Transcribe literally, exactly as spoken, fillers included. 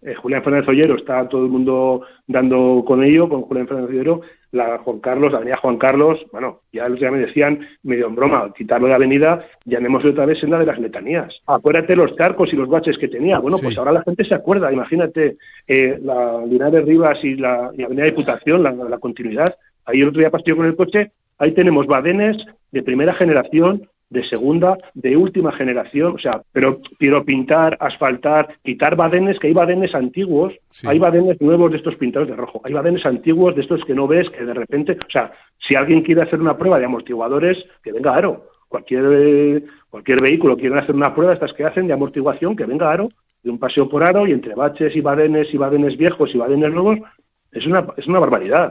eh, Julián Fernández Ollero, está todo el mundo dando con ello, con Julián Fernández Ollero, la Juan Carlos, la avenida Juan Carlos, bueno, ya los ya me decían, medio en broma, quitarlo de avenida, llamémoslo otra vez en la de las letanías. Acuérdate los charcos y los baches que tenía. Bueno, sí. Pues ahora la gente se acuerda, imagínate, eh, la Linares Rivas y la, y la avenida Diputación, la, la continuidad. Ahí el otro día pasé con el coche, ahí tenemos badenes de primera generación, de segunda, de última generación, o sea, pero quiero pintar, asfaltar, quitar badenes, que hay badenes antiguos, sí. Hay badenes nuevos de estos pintados de rojo, hay badenes antiguos de estos que no ves, que de repente, o sea, si alguien quiere hacer una prueba de amortiguadores, que venga Aro, cualquier cualquier vehículo quiere hacer una prueba, estas que hacen de amortiguación, que venga Aro, de un paseo por Aro, y entre baches y badenes y badenes viejos y badenes nuevos, es una es una barbaridad.